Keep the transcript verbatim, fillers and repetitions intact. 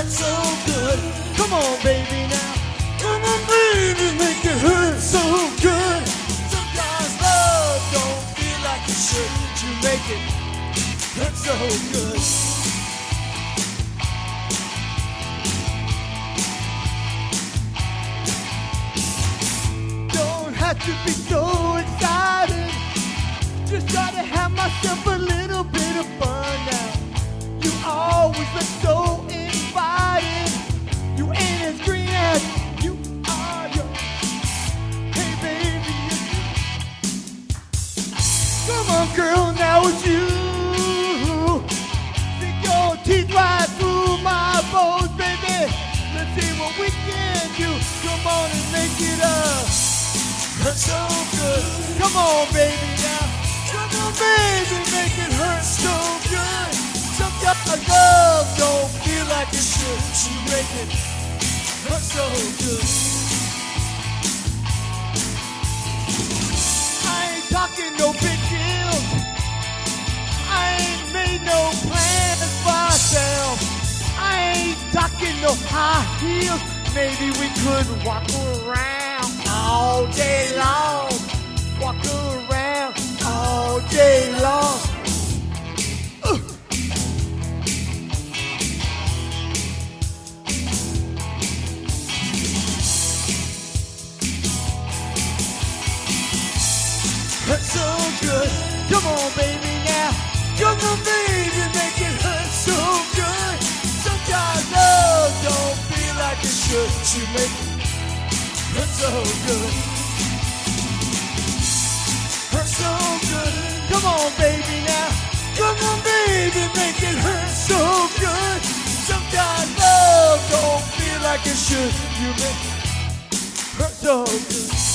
hurt so good. Come on, baby, now. Come on, baby, make it hurt so good. Sometimes love don't feel like it should. You make it hurt so good. Don't have to be so excited. Just try to have myself a little bit of fun now. You always look so inviting. You ain't as green as you are young. Hey baby, come on girl, now it's you. Stick your teeth right through my bones, baby. Let's see what we can do. Come on and make it up. Hurt so good. Come on baby now. Come on baby, make it hurt so good. Sometimes love don't feel like it should. You make it hurt so good. I ain't talking no big deal. I ain't made no plans for ourselves. I ain't talking no high heels. Maybe we could walk around all day long. Walk around all day long. Uh. Hurt so good. Come on, baby, now. Come on, baby, make it hurt so good. Sometimes love don't feel like it should. You make it hurt so good. Hurt so good. Come on, baby, now. Come on, baby, make it hurt so good. Sometimes love don't feel like it should. You make it hurt so good.